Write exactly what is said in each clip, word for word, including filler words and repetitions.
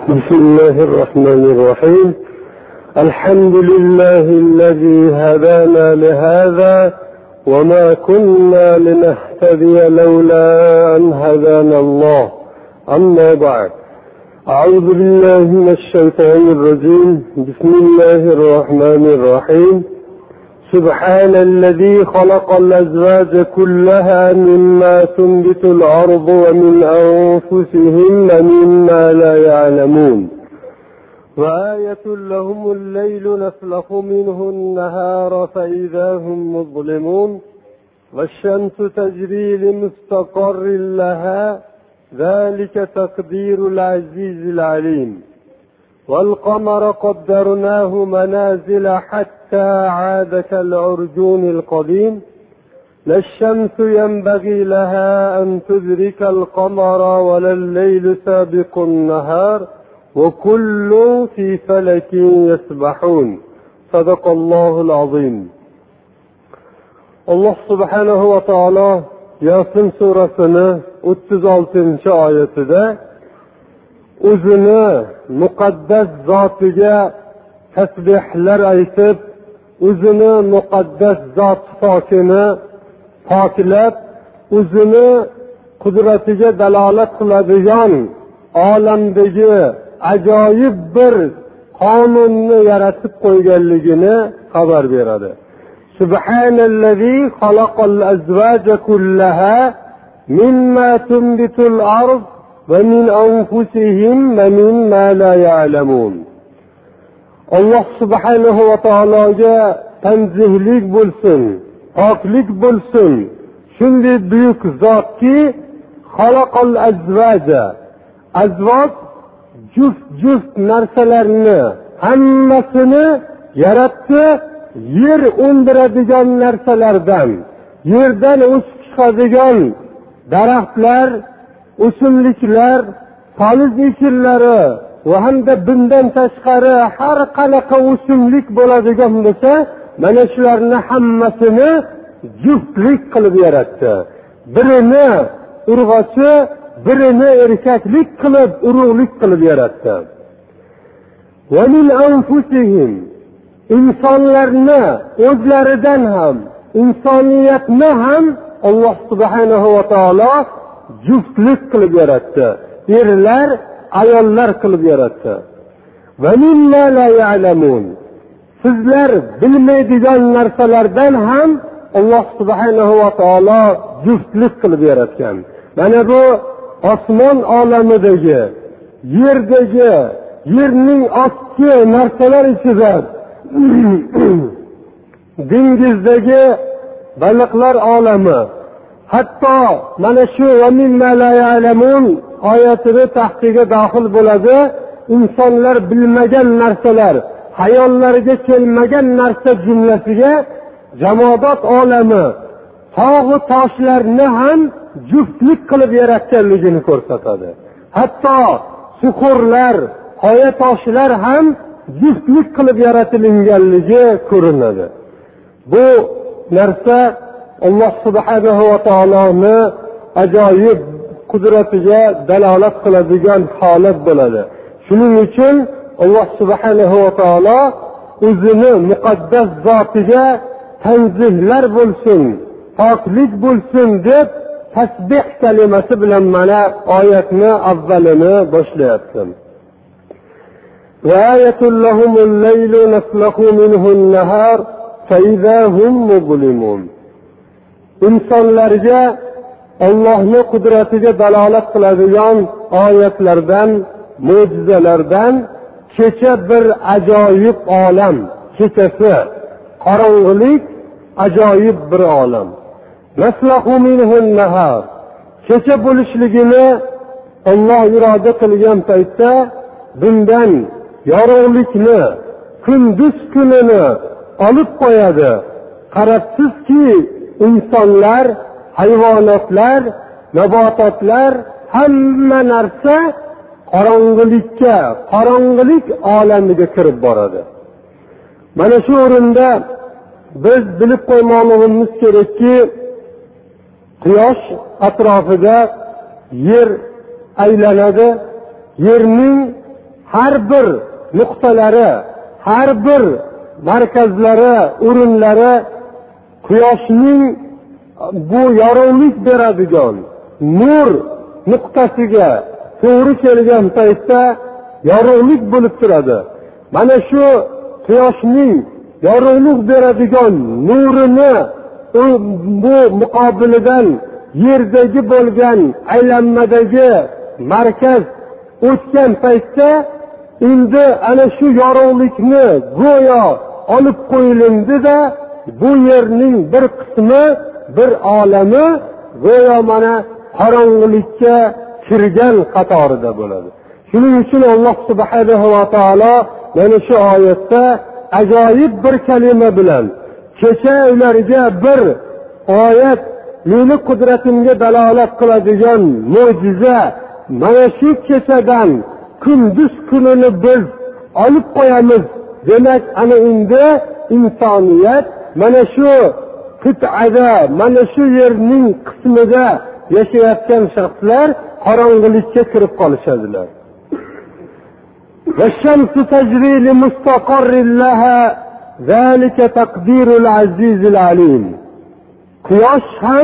بسم الله الرحمن الرحيم. الحمد لله الذي هدانا لهذا وما كنا لنهتدي لولا أن هدانا الله. أما بعد، أعوذ بالله من الشيطان الرجيم. بسم الله الرحمن الرحيم. سبحان الذي خلق الأزواج كلها مما تنبت الأرض ومن أنفسهم ومما لا يعلمون. وآية لهم الليل نسلخ منه النهار فإذا هم مظلمون. والشمس تجري لمستقر لها ذلك تقدير العزيز العليم. والقمر قدرناه منازل حتى عاد كالعرجون القديم. لا الشمس ينبغي لها أن تدرك القمر ولا الليل سابق النهار وكل في فلك يسبحون. صدق الله العظيم. Allah subhanahu wa ta'ala Yasin surasini o'ttiz oltinchi oyatida o'zini muqaddas zotiga tasbihlar aytib, o'zini muqaddas zot pokini poklab, o'zini qudratiga dalolat qiladigan olamdagi ajoyib bir qonunni yaratib qo'yganligini xabar beradi. Subhanallazi xalaqal azvaja kullaha mimma tunbitul ard ve min anfusihim ve mimma la ya'lamun. Allah subhanahu ve ta'alaga tanzihlik bo'lsin, poklik bo'lsin. Shunday buyuk zotki, xalaqal azvaja, azvoj juft juft narsalarni hammasini yaratdi. Yer undiradigan narsalardan, yerdan o'sib chiqadigan daraxtlar, o'simliklar, poliz ekinlari va hamda bundan tashqari har qanaqa o'simlik bo'ladigan bo'lsa, mana shularni hammasini juftlik qilib yaratdi. Birini urg'ochi, birini erkaklik qilib, urug'lik qilib yaratdi. Va min anfusihim, insonlarni o'zlaridan ham, insoniyatni ham Alloh subhanahu va taolo juftlik qilib yaratdi. Erlar, ayollar qilib yaratdi. Va mimma la ya'lamun. Sizlar bilmaydigan narsalardan ham Alloh subhanahu va taolo juftlik qilib yaratgan. Mana bu osmon olamidagi, yerdagi, yerning ostki narsalar ichida dengizdagi baliqlar olami, hatto mana shu va mimma la ya'lamun oyatini tahtiga daxil bo'ladi. Insonlar bilmagan narsalar, hayollariga kelmagan narsa jumlasiga jamodat olami, tog' toshlarni ham juftlik qilib yaratganligini ko'rsatadi. Hatto suxurlar, qoya toshlar ham juftlik qilib yaratilganligi ko'rinadi. Bu narsa Alloh subhanahu va taoloni ajoyib qudratiga dalolat qiladigan holat bo'ladi. Shuning uchun Alloh subhanahu va taolo o'zini muqaddas zotiga tanzihlar bo'lsin, poklik bo'lsin deb tasbih kalimasi bilan mana oyatni avvalini boshlayapti. وآية لهم الليل نسلخ منه النهار فإذا هم مظلمون. İnsanlarga Allohning qudratiga dalolat qiladigan oyatlardan, mo'jizalardan kecha bir ajoyib olam, kechasi qorong'ilik ajoyib bir olam. Naslahu minhu an-nahar. Kecha bo'lishligini Alloh iroda qilgan paytda bundan yorug'likni, kunduz kunini olib qo'yadi. Qarabsizki, insonlar, hayvonotlar, nabototlar, hamma narsa qorong'ilikka, qorong'ilik olamiga kirib boradi. Mana shu o'rinda biz bilib qo'ymoqligimiz kerakki, quyosh atrofida yer aylanadi. Yerning har bir nuqtalari, har bir markazlari, o'rinlari quyoshning bu yorug'lik beradigan nur nuqtasiga to'g'ri kelgan paytda yorug'lik bo'lib turadi. Mana shu quyoshning yorug'lik beradigan nurini bu muqobilidan yerdagi bo'lgan aylanmadagi markaz o'tgan paytda endi ana shu yorug'likni go'yo olib qo'yilindi-da, bu yerning bir qismi, bir olami go'yo mana qorong'ilikka kirgan qatorida bo'ladi. Shuning uchun Alloh subhanahu va taolo mana shu oyatda ajoyib bir kalima bilan kecha ularga bir oyat, meni qudratimga dalolat qiladigan mo'jiza, mana shu kechadan kunduz kunini biz olib qo'yamiz. Demak, ana endi insoniyat mana shu qit'ada, mana shu yerning qismida yashayotgan shaxslar qorong'ilikka kirib qolishadilar. وَالشَّمْسُ تَجْرِي لِمُسْتَقَرٍّ لَهَا ذَلِكَ تَقْدِيرُ الْعَزِيزِ الْعَلِيمِ. Quyosh ham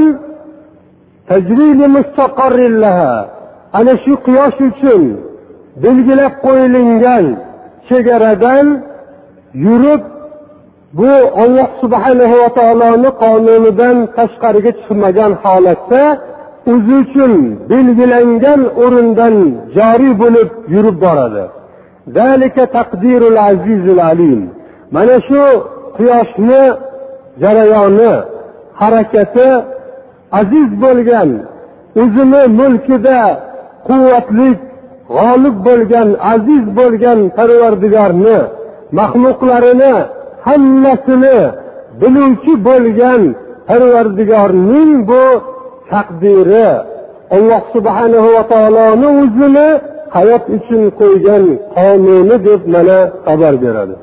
tajri limustaqarrin laha, ana shu quyosh uchun belgilab qo'yilgan chegaradan yurib, bu Alloh subhanahu va taoloning qonunidan tashqariga chiqmagan holatda o'zi uchun belgilangan o'rindan joriy bo'lib yurib boradi. Zalika taqdirul azizul alim. Mana shu quyoshni jarayoni, harakati aziz bo'lgan, o'zini mulkida quvvatli, g'olib bo'lgan, aziz bo'lgan Parvardigorni, maxluqlarini hammasini biluvchi bo'lgan Parvardigorning bu taqdiri, Alloh subhanahu va taoloning o'zini hayot uchun qo'ygan qonuni deb mana xabar beradi.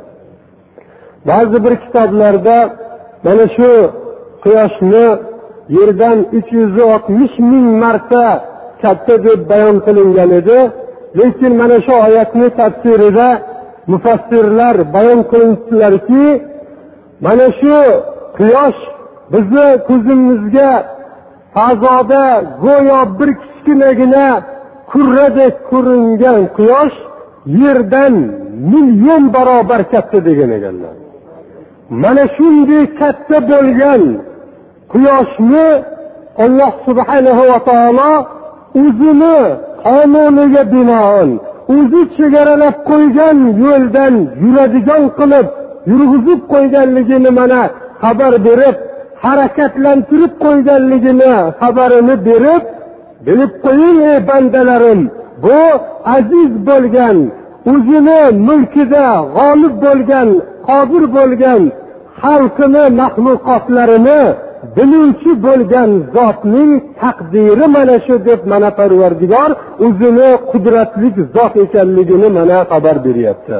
Ba'zi bir kitoblarda mana shu quyoshni yerdan uch yuz oltmish ming marta katta deb bayon qilingan edi. Lekin mana shu oyatning tafsirida mufassirlar bayon qildilarki, mana shu quyosh bizni ko'zimizga fazoda go'yo bir kichkinagina kurradek ko'ringan quyosh yerdan million barobar katta degan ekanlar. Mana shunday katta bo'lgan quyoshni Alloh subhanahu va taolo o'zini qonuniga binoan, o'zi chegaralab qo'ygan yo'ldan yuradigan qilib yurg'izib qo'yganligini mana xabar berib, harakatlantirib qo'yganligini xabarini berib, bilib qo'ying ey bandalarim, bu aziz bo'lgan, o'zini mulkida g'olib bo'lgan, qodir bo'lgan xalqini, maxluqotlarini biluvchi bo'lgan zotning taqdiri mana shu deb mana Parvardigor o'zini qudratli zot ekanligini mana xabar beryapti.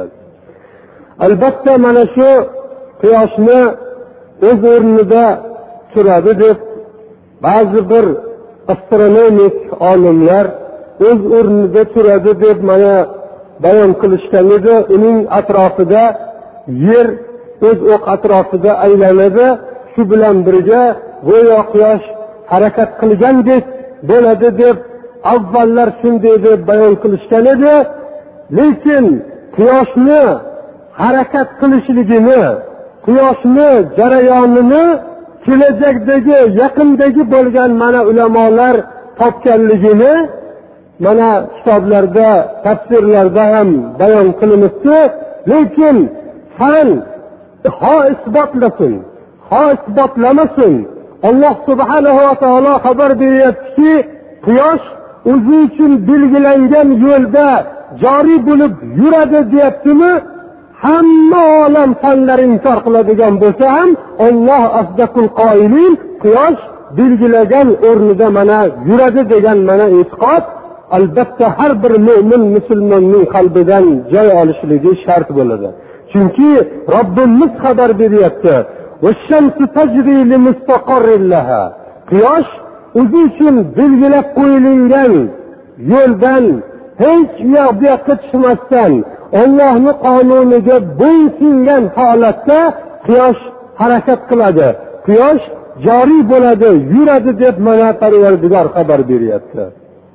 Albatta mana shu quyoshni o'z o'rnida turadi deb ba'zi bir astronomik olimlar o'z o'rnida turadi deb mana bayon qilishgan edi. Uning atrofida yer o'z o'q atrofida aylanadi. Shu bilan birga go'yo quyosh harakat qilgandek bo'ladi deb avvallar shunday deb bayon qilishgan edi. Lekin quyoshni harakat qilishligini, quyoshni jarayonini kelajakdagi, yaqindagi bo'lgan mana ulamolar topganligini mana kitoblarda, tafsirlarda ham bayon qilinibdi. Lekin fan ho isbotlasin, ho isbotlamasin, Alloh subhanahu va taolo xabar beryaptiki, quyosh o'zi uchun belgilangan yo'lda joriy bo'lib yuradi deyaptimi? Hamma olam fanlar inkor qiladigan bo'lsa ham Alloh asdaqul qoilin, quyosh belgilagan o'rnida mana yuradi degan mana e'tiqod albatta har bir mo'min musulmonning qalbidan joy olishligi shart bo'ladi. Chunki Robbimiz xabar beryapti: "Vash-shamsu tajri limustaqarrin laha." Quyosh o'zi uchun belgilab qo'yilgan yo'ldan hech u yoq bu yoqqa tushmasdan Allohning qonuniga bo'ysungan holatda quyosh harakat qiladi, quyosh joriy bo'ladi, yuradi deb mana Parvardigor xabar beryapti.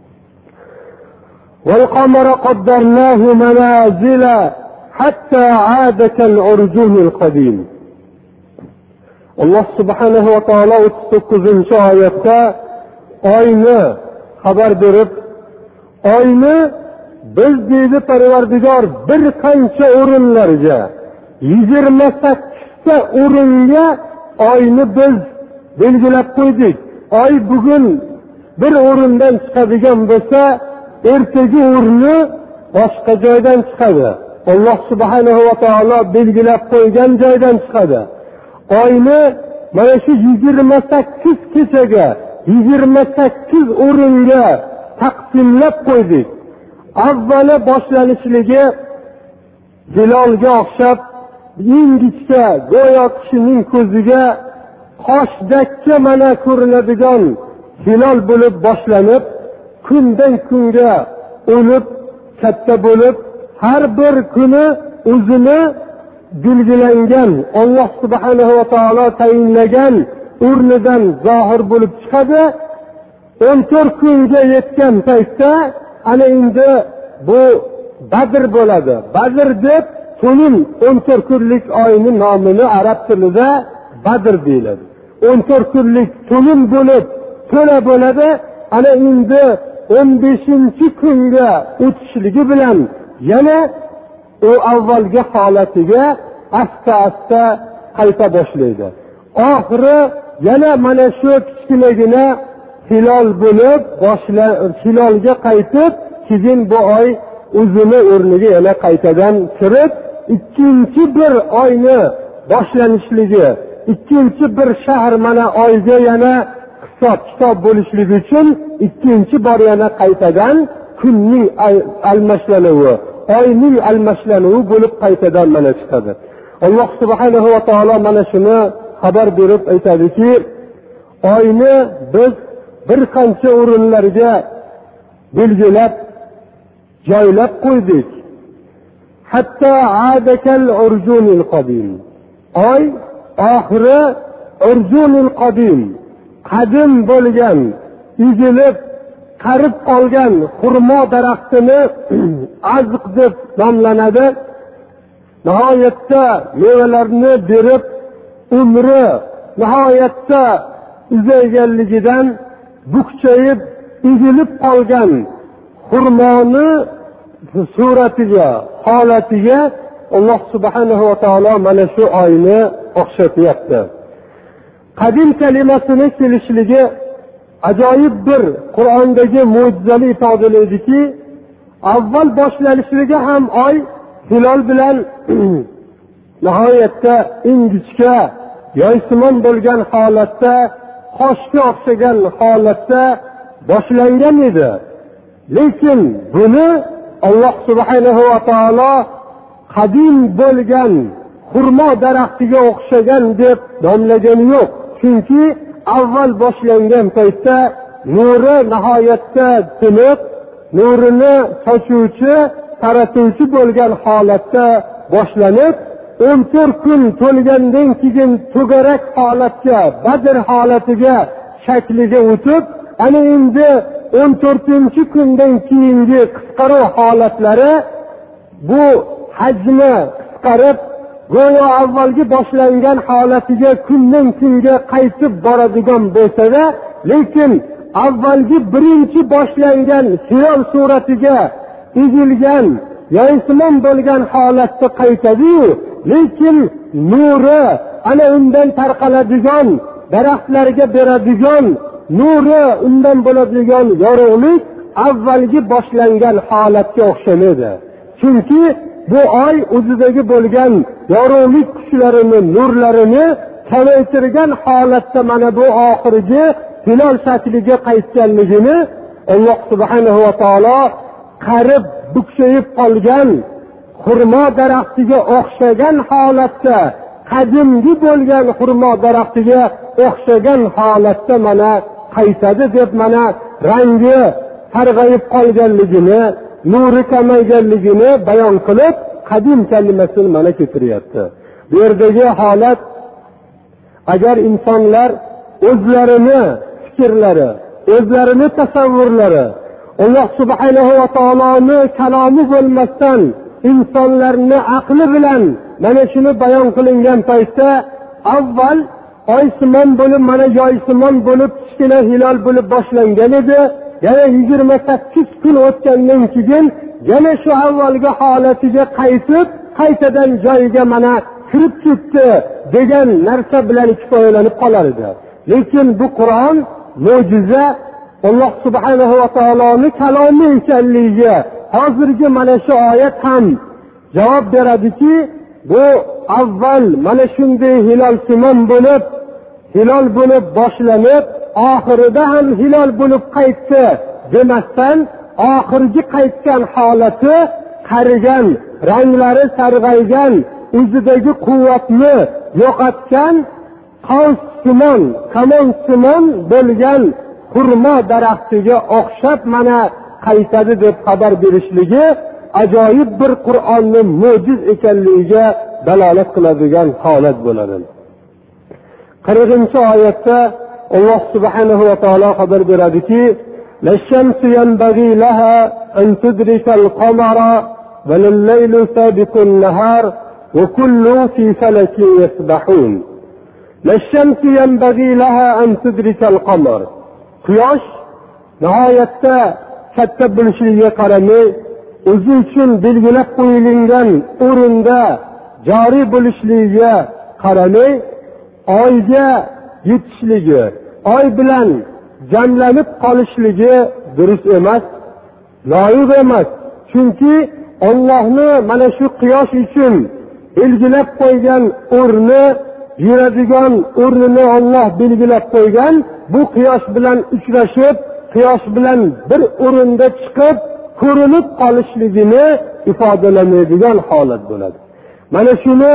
وَالْقَمَرَ قَدَّرْنَاهُ مَنَازِلَ حَتَّى عَادَ كَالْعُرْجُونِ الْقَدِيمِ. Alloh subhanahu va taolo o'ttiz to'qqizinchi oyatda oyni xabar berib, oyni biz deydi Parvardigor bir qancha o'rinlarga, yigirma sakkizta o'ringa oyni biz belgilab qo'ydik. Oy bugun bir o'rindan chiqadigan bo'lsa, ertagi o'rni boshqa joydan chiqadi. Alloh subhanahu va taolo belgilab qo'ygan joydan chiqadi. Oyni mana shu yigirma sakkiz kechaga, yigirma sakkiz o'ringa taqsimlab qo'ydik. Avvali boshlanishligi hilolga o'xshab ingichka, go'yo kishining ko'ziga qoshdakka mana ko'rinadigan hilol bo'lib boshlanib, kundan kunga o'lib, katta bo'lib, har bir kuni o'zini belgilangan, Alloh subhanahu va taolo tayinlagan o'rnidan zohir bo'lib chiqadi. o'n to'rt kunga yetgan paytda ana endi bu Badr bo'ladi. Badr deb to'lin o'n to'rt kunlik oyning nomini arab tilida Badr deyiladi. o'n to'rt kunlik to'lin bo'lib to'la bo'ladi. Ana endi o'n beshinchi kunga o'tishligi bilan yana u avvalgi holatiga asta-asta qayta boshlaydi. Oxiri yana mana shu kichkinagina hilol bo'lib boshla hilolga qaytib, keyin bu oy o'zini o'rniga yana qaytadan kirib, ikkinchi bir oyni boshlanishligi, ikkinchi bir shahr mana oyga yana hisob kitob bo'lishligi uchun ikkinchi bor yana qaytadan kunning almashlanuvi, oyning almashlanuvi bo'lib qaytadan mana chiqadi. Alloh subhanahu va taolo mana shuni xabar berib aytadiki, oyni biz bir qancha o'rinlarga belgilab joylab qo'ydik. Hatto adakal urjunil qadim. Oy oxiri urjunil qadim, qadim bo'lgan, egilib qarib qolgan xurmo daraxtini azq deb nomlanadi. Nihoyatda mevalarni berib, umri nihoyatda uzayganligidan bukchayib, egilib qolgan xurmoni suratiga, holatiga Alloh subhanahu va taolo mana shu oyni o'xshatyapti. Qadim kalimasining kelishligi ajoyib bir Qur'ondagi mo'jizali ifodaladiki, avval boshlanishligi ham oy hilol bilan nihoyatda ingichka, yoysimon bo'lgan holatda, qoshga o'xshagan holatda boshlangan edi. Lekin buni Alloh subhanahu va taolo qadim bo'lgan xurmo daraxtiga o'xshagan deb nomlagani yo'q. Chunki avval boshlangan paytda nuri nihoyatda tiniq, nurini sochuvchi, taratuvchi bo'lgan holatda boshlanib, o'n to'rt kun to'lgandan keyin to'garak holatga, Badr holatiga, shakliga o'tib, ana endi o'n to'rtinchi kundan keyingi qisqaruv holatlari bu hajmi qisqarib, go'yo avvalgi boshlangan holatiga kundan kunga qaytib boradigan bo'lsa-da, lekin avvalgi birinchi boshlangan hilol suratiga egilgan, yoysimon bo'lgan holatda qaytadi-yu, lekin nuri ana undan tarqaladigan, daraxtlarga beradigan nuri, undan bo'ladigan yorug'lik avvalgi boshlangan holatga o'xshamaydi. Chunki bu oy o'zidagi bo'lgan yorug'lik kuchlarini, nurlarini kamaytirgan holatda mana bu oxirgi hilol shakliga qaytganligini Alloh subhanahu va taolo qarib bukchayib qolgan xurmo daraxtiga o'xshagan holatda, qadimgi bo'lgan xurmo daraxtiga o'xshagan holatda mana qaytadi deb mana rangi sarg'ayib qolganligini, nuri kamayganligini bayon qilib qadim kalimasini mana keltiryapti. Bu yerdagi holat, agar insonlar o'zlarini fikrlari, o'zlarini tasavvurlari Alloh subhanahu va taoloning kalomi bo'lmasdan insonlarni aqli bilan mana shuni bayon qilingan paytda avval oysimon bo'lib, mana joysimon bo'lib, kichkina hilol bo'lib boshlangan edi. Yana yigirma sakkiz kun o'tgandan keyin yana shu avvalgi holatiga qaytib, qaytadan joyiga mana kirib ketdi degan narsa bilan kifoyalanib qolar edi. Lekin bu Qur'on mo'jiza, Alloh subhanahu va taoloning kalomi ekanligiga hozirgi mana shu oyat ham javob beradiki, bu avval mana shunday hilol-simon bo'lib, hilol bo'lib boshlanib, oxirida ham hilol bo'lib qaytdi demasdan, oxirgi qaytgan holati qarigan, ranglari sarg'aygan, o'zidagi quvvatni yo'qotgan, qavs-simon, kamon-simon bo'lgan xurmo daraxtiga o'xshab mana qaytadi deb xabar berishligi ajoyib bir Qur'onning mo'jiz ekanligiga dalolat qiladigan holat bo'ladi. qirqinchi oyatda Alloh subhanahu va taolo xabar beradiki: "Lash-shamsu yanbaghi laha an tudrika al-qamara va lal-laylu sabiqu an-nahar wa kullun fi falakin yasbahun." Lash-shamsu yanbaghi laha an tudrika al-qamar. Quyosh nihoyatda katta bo'lishligiga qaramay, o'zi uchun belgilab qo'yilgan o'rinda joriy bo'lishligiga qaramay, oyga yetishligi, oy bilan jamlanib qolishligi durust emas, loyiq emas. Chunki Allohni mana shu quyosh uchun belgilab qo'ygan o'rni, yuradigan o'rnini Alloh belgilab qo'ygan. Bu quyosh bilan uchrashib, quyosh bilan bir o'rinda chiqib, ko'rinib qolishligini ifodalamaydigan holat bo'ladi. Mana shuni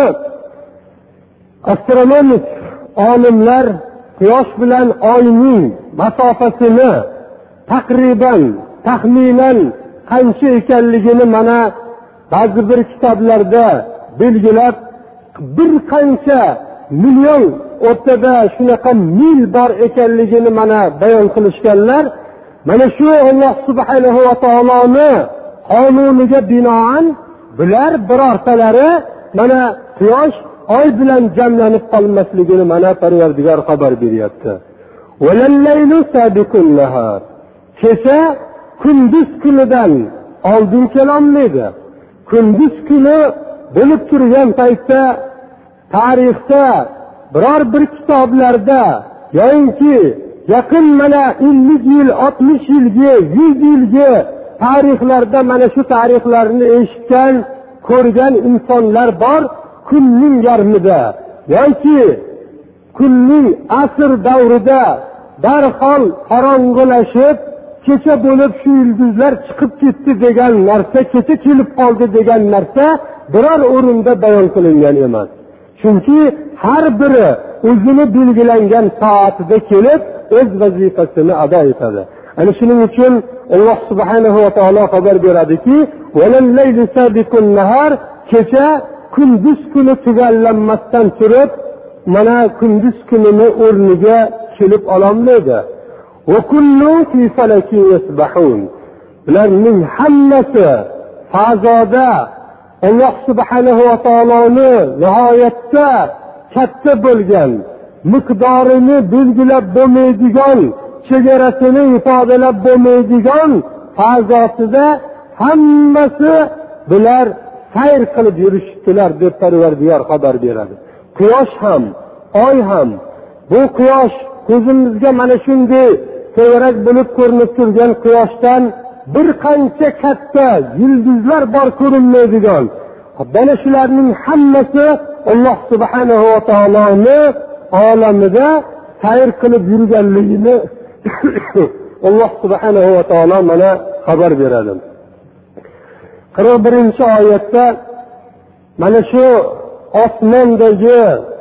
astronomik olimlar quyosh bilan oyning masofasini taqriban, taxminan qancha ekanligini mana ba'zi bir kitoblarda belgilab, bir qancha million o'rtada shunaqa mil bor ekanligini mana bayon qilishganlar. Mana shu Alloh subhanahu va taoloning qonuniga binoan bular birortalari mana quyosh oy bilan jamlanib qolmasligini mana Parvardigor xabar beryapti. "Valal-laylu sabiqun nahar." Kecha kunduz kunidan oldin kelolmaydi. Kunduz kuni bo'lib turgan paytda tarixda biror bir kitoblarda yoki yaqin mana ellik yil, oltmish yilga, yuz yilga tarixlarda mana shu tarixlarni eshitgan, ko'rgan insonlar bor. Kunning yarmida yoki kunning asr davrida darhol qorong'ilashib, kecha bo'lib shu yulduzlar chiqib ketdi degan narsa, kecha kelib qoldi degan narsa biror o'rinda bayon qilingan emas. Chunki har biri o'zini belgilangan soatida kelib o'z vazifasini ado etadi. Ana shuning uchun Alloh subhanahu va taolo xabar beradiki: "Valal-laylu sabiqun nahar." Kecha kunduz kuni tugallanmasdan turib, mana kunduz kunini o'rniga kelib ololmaydi. "Va kullun fi falakin yasbahun." Ularning hammasi fazoda Alloh subhanahu va taoloning nihoyatda katta bo'lgan, miqdorini belgilab bo'lmaydigan, chegarasini ifodalab bo'lmaydigan fazosida hammasi bular sayr qilib yurishdilar deb Parvardigor xabar beradi. Quyosh ham, oy ham, bu quyosh ko'zimizga mana shunday tevarak bo'lib ko'rinib turgan quyoshdan bir qancha katta yulduzlar bor ko'rinmaydigan. Mana shularning hammasi Alloh subhanahu va taoloning olamida sayr qilib yurganligini Alloh subhanahu va taolo mana xabar beradi. qirq birinchi oyatda mana shu osmondagi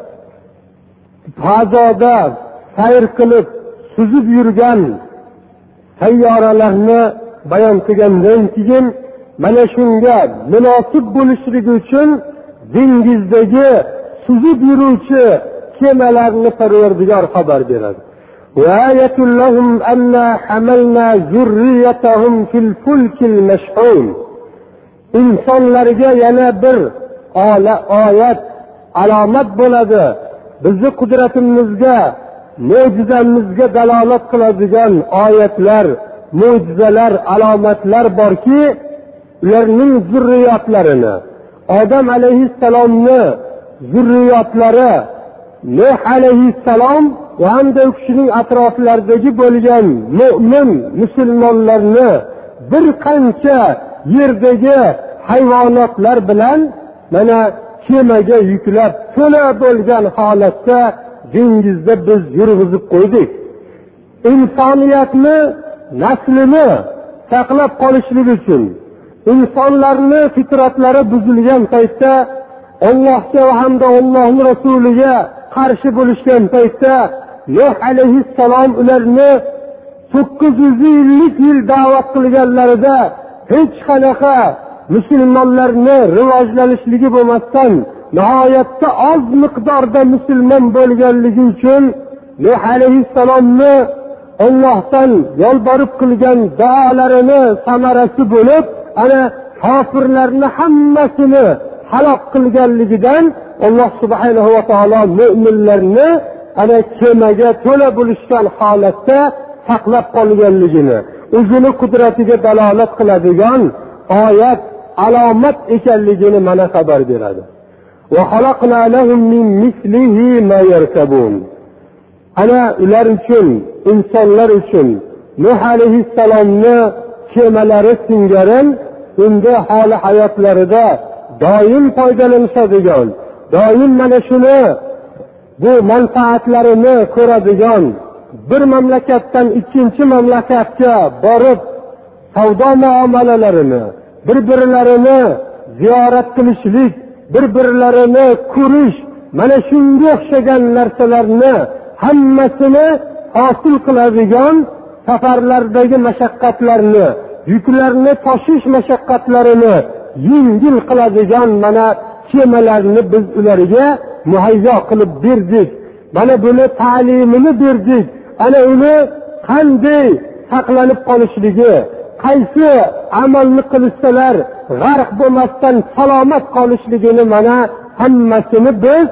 fazoda sayr qilib suzib yurgan sayyoralarni bayon qilgandan keyin mana shunga munosib bo'lishligi uchun dengizdagi suzib yuruvchi kemalarni Parvardigor xabar beradi. Va ayatul lahum anna hamalna zurriyatahum fil fulkil mashhun. insonlarga yana bir oyat, alomat bo'ladi. Bizni qudratimizga, mo'jizamizga dalolat qiladigan oyatlar, mo'jizalar, alomatlar borki, ularning zurriyotlarini, Odam alayhissalomni zurriyotlari, Nuh alayhissalom va hamda u kishining atroflaridagi bo'lgan mu'min musulmonlarni bir qancha yerdagi hayvonotlar bilan mana kemaga yuklab to'la bo'lgan holatda dengizda biz yurg'izib qo'ydik. Insoniyatni naslini saqlab qolishlik uchun, insonlarni fitratlari buzilgan paytda, Allohga va hamda Allohning rasuliga qarshi bo'lishgan paytda Nuh alayhissalom ularni to'qqiz yuz ellik yil da'vat qilganlarida hech qanaqa musulmonlarni rivojlanishligi bo'lmasdan nihoyatda oz miqdorda musulmon bo'lganligi uchun Nuh alayhissalomni Allohdan yolborib qilgan duolarini samarasi bo'lib, ana kofirlarni hammasini halok qilganligidan Alloh subhanahu va taolo mu'minlarni ana kemaga to'la bo'lishgan holatda saqlab qolganligini, o'zini qudratiga dalolat qiladigan oyat, alomat ekanligini mana xabar beradi. Va xalaqna lahum min mislihi ma yarkabun. Ana ular uchun, insonlar uchun Nuh alayhissalomni kemalari singari unda holi hayotlarida doim foydalanishadigan, doim mana shuni bu manfaatlarini ko'radigan, bir mamlakatdan ikkinchi mamlakatga borib savdo muomalalarini, bir-birlarini ziyorat qilishlik, bir-birlarini ko'rish, mana shunga o'xshagan narsalarni hammasini hosil qiladigan, safarlardagi mashaqqatlarni, yuklarni tashish mashaqqatlarini yengil qiladigan mana kemalarni biz ularga muhayyo qilib berdik. Mana buni ta'limini berdik. Ana uni qanday saqlanib qolishligi, qaysi amalni qilsalar g'arq bo'lmasdan salomat qolishligini mana hammasini biz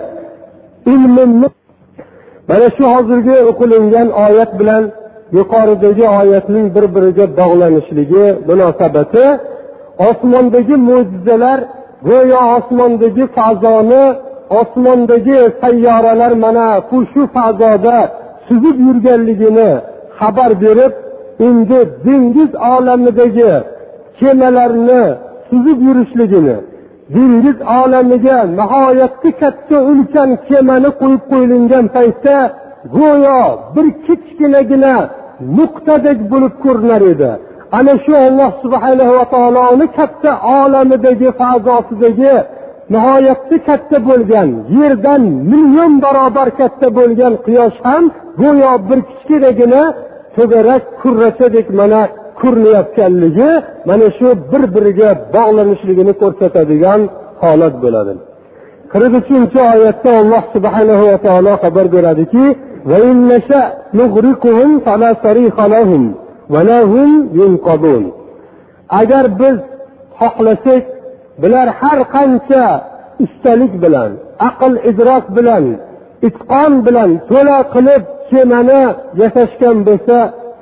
ilmini mana shu hozirgi o'qilingan oyat bilan yuqoridagi oyatning bir-biriga bog'lanishligi munosabati, osmondagi mo'jizalar go'yo osmondagi fazoni, osmondagi sayyoralar mana shu fazoda suzib yurganligini xabar berib, endi dengiz olamidagi kemalarni suzib yurishligini, dengiz olamiga nihoyatda katta ulkan kemani qo'yib qo'yilgan paytda go'yo bir kichkinagina nuqtadek bo'lib ko'rinar edi. Ana shu Alloh subhanahu va taoloning katta olamidagi fazosidagi nihoyatda katta bo'lgan, yerdan million barobar katta bo'lgan quyosh ham go'yo bir kichkinagina to'garak kurrachadek mana ko'rinayotganligi, mana shu bir-biriga bog'lanishligini ko'rsatadigan holat bo'ladi. qirq uchinchi oyatda Alloh subhanahu va taolo xabar beradiki: "Va innasha nughriquhum fala sariha lahum va lahum yunqadun." Agar biz xohlasak, bular har qancha ustalik bilan, aql idrok bilan, itqon bilan to'la qilib kemani yasashgan bo'lsa,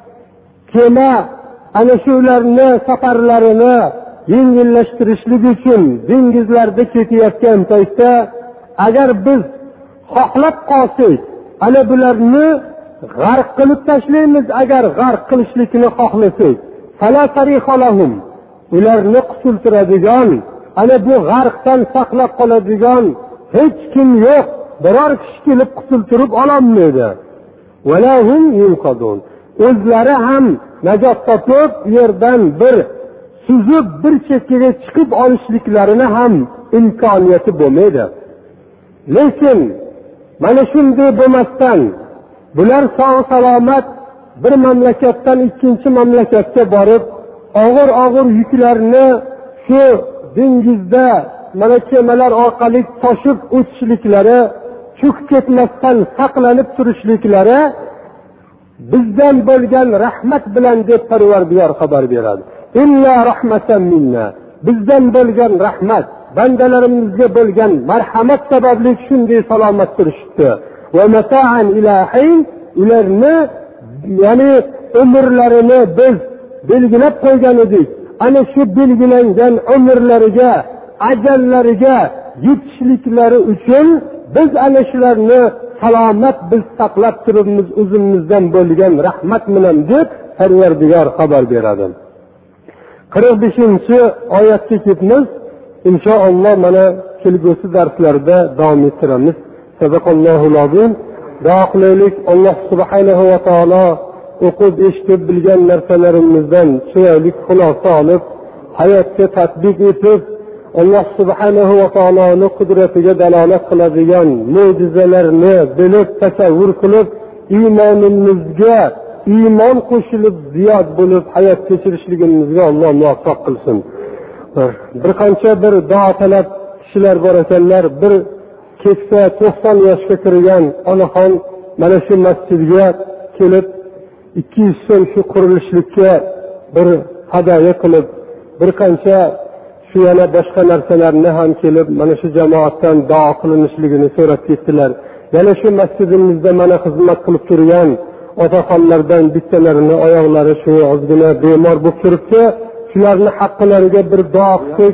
kema ana shularni safarlarini yengillashtirishlik uchun dengizlarda ketayotgan paytda agar biz xohlab qolsak, ana bularni g'arq qilib tashlaymiz. Agar g'arq qilishlikni xohlasak, fala sarixalahum, ularni qusultiradigan, ana bu g'arqdan saqlab qoladigan hech kim yo'q. Biror kishi kelib qusultirib ololmaydi. Valahum yunqadun, o'zlari ham najot topib yerdan bir suzib bir chekkaga chiqib olishliklarini ham imkoniyati bo'lmaydi. Lekin mana shunday bo'lmasdan bular sog' salomat bir mamlakatdan ikkinchi mamlakatga borib og'ir-og'ir yuklarni shu dengizda mana kemalar orqali toshib o'tishliklari, cho'kib ketmasdan saqlanib turishliklari bizdan bo'lgan rahmat bilan deb Parvardigor xabar beradi. Illa rahmatan minna. Bizdan bo'lgan rahmat, bandalarimizga bo'lgan marhamat sababli shunday salomat turishdi. Va mata'an ila hin, ularni ya'ni umrlarini biz belgilab qo'ygan edik. Ana shu belgilangan umrlariga, ajallariga yetishliklari uchun biz ana shularni salomat biz saqlab turibmiz o'zimizdan bo'lgan rahmat bilan deb Parvardigor xabar beradi. qirq beshinchi oyatga ketamiz. Inshaalloh mana kelgusi darslarda davom ettiramiz. Sadaqallohul azim. Duolaylik, Alloh subhanahu va taolo o'qib eshitib bilgan narsalarimizdan chiroyli xulosa olib hayotga tatbiq etib, Alloh subhanahu va taoloning qudratiga dalolat qiladigan mo'jizalarni bilib tasavvur qilib, iymonimizga iymon qo'shilib ziyod bo'lib hayot kechirishligimizga Alloh muvaffaq qilsin. Bir qancha bir duo talab kishilar bor ekanlar. Bir keksa to'qson yoshga kirgan onaxon mana shu masjidga kelib ikki yuz so'm shu qurilishlikka bir hadya qilib, bir qancha shu yana boshqa narsalarni ham kelib mana shu jamoatdan duo qilinishligini so'rab ketdilar. Yana shu masjidimizda mana xizmat qilib turgan otaxonlardan bittalarini oyoqlari shu ozgina bemor bo'lib turibdi. Shularni haqqilariga bir duo qilsak,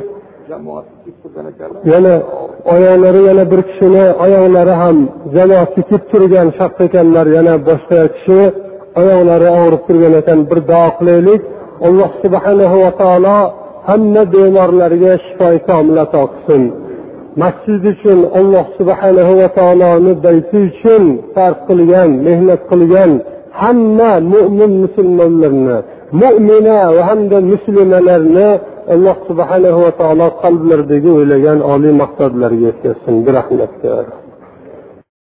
yana oyoqlari yana bir kishini oyoqlari ham jamoatga kelib turgan shaxs ekanlar, yana boshqa kishi oyoqlari og'rib turgan ekan, bir duo qilaylik. Alloh subhanahu va taolo hamma bemorlarga shifo komil ato qilsin. Masjid uchun Alloh subhanahu va taoloning bayti uchun sarf qilgan, mehnat qilgan hamma mu'min musulmonlarni, mu'mina va hamda muslimalarni Alloh subhanahu va taolo qalblaridagi o'ylagan oliy maqsadlarga yetkazsin. Bir rahmatga.